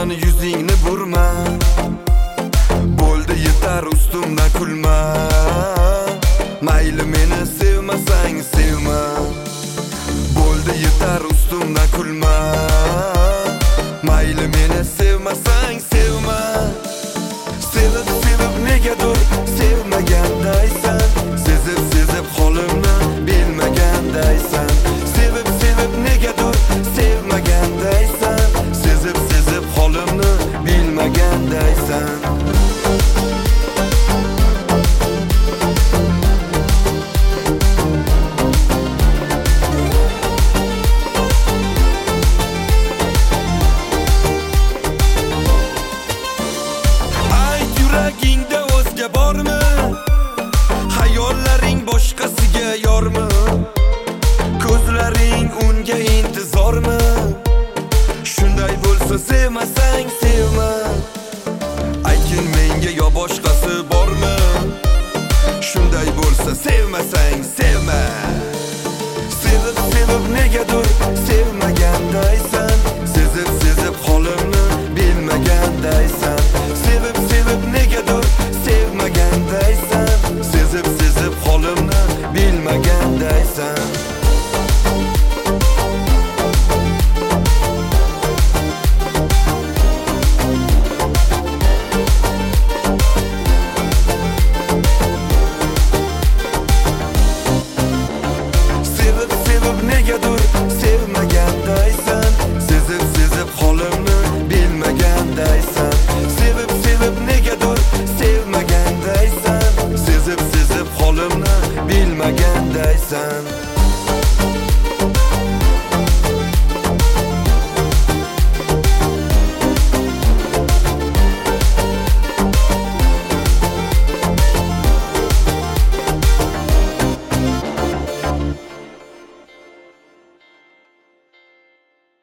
yomon yuzingni burma. Bo'ldi yetar ustimdan kulma. Mayli meni sevmasang sevma. Bo'ldi yetar ustimdan kulma. Mayli meni sevmasang sevma. Sevib negadir sevmagandaysan. Sezib holimni bilmagandaysan. Sevib negadir sevmagandaysan. Sezib holimni bilmagandaysan. Yuragingda o'zga bormi? Hayollaring boshqasiga yormi? Ko'zlaring unga intizormi? Shunday bo'lsa sevmasang sevma. Ayting menga yo boshqasi bormi? Shunday bo'lsa sevmasang sevma. Sevib negadir sevmagandaysan. Sezib holimni bilmagandaysan. Sevib negadir sevmagandaysan. Sezib holimni bilmagandaysan. Sevib negadir